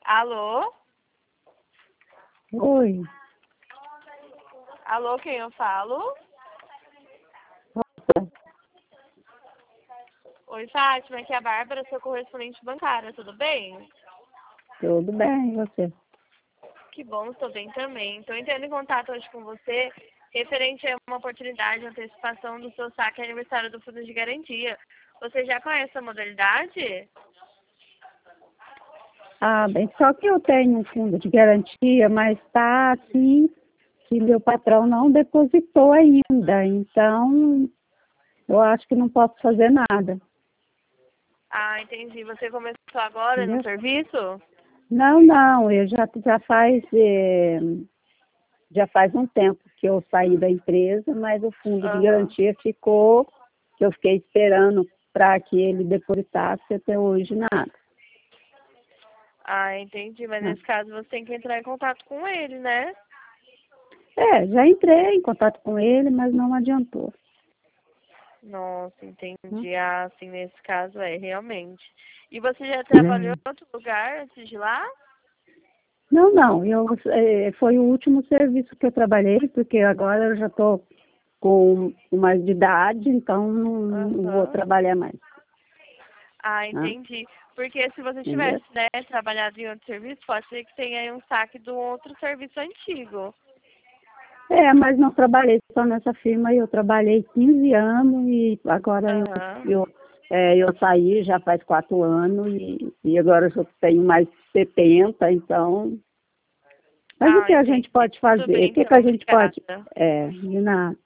Alô? Oi. Alô, quem eu falo? Oi, Fátima, aqui é a Bárbara, sua correspondente bancária, tudo bem? Tudo bem, e você? Que bom, estou bem também. Estou entrando em contato hoje com você, referente a uma oportunidade de antecipação do seu saque aniversário do Fundo de Garantia. Você já conhece a modalidade? Ah, bem, só que eu tenho um fundo de garantia, mas está assim que meu patrão não depositou ainda, então eu acho que não posso fazer nada, Ah, entendi. Você começou agora no entendeu? serviço? Não, eu já faz um tempo que eu saí da empresa, mas o fundo de Aham. garantia ficou, que eu fiquei esperando para que ele depositasse até hoje nada, Ah, entendi. Mas né? nesse caso você tem que entrar em contato com ele, né? Já entrei em contato com ele, mas não adiantou, Nossa, né? entendi. Ah, sim, nesse caso realmente. E você já trabalhou em outro lugar antes de lá? Não, foi o último serviço que eu trabalhei, porque agora eu já estou com mais de idade, então não vou Aham. trabalhar mais, Ah, né? entendi. Porque se você Entendeu? tivesse, né, trabalhado em outro serviço, pode ser que tenha aí um saque do outro serviço antigo. Mas não trabalhei só nessa firma, eu trabalhei 15 anos e agora Aham. eu saí já faz 4 anos e agora eu já tenho mais de 70, então... Mas o Ah, que a gente entendi. pode Tudo fazer? bem, O que então, que a gente pode... obrigada. De nada.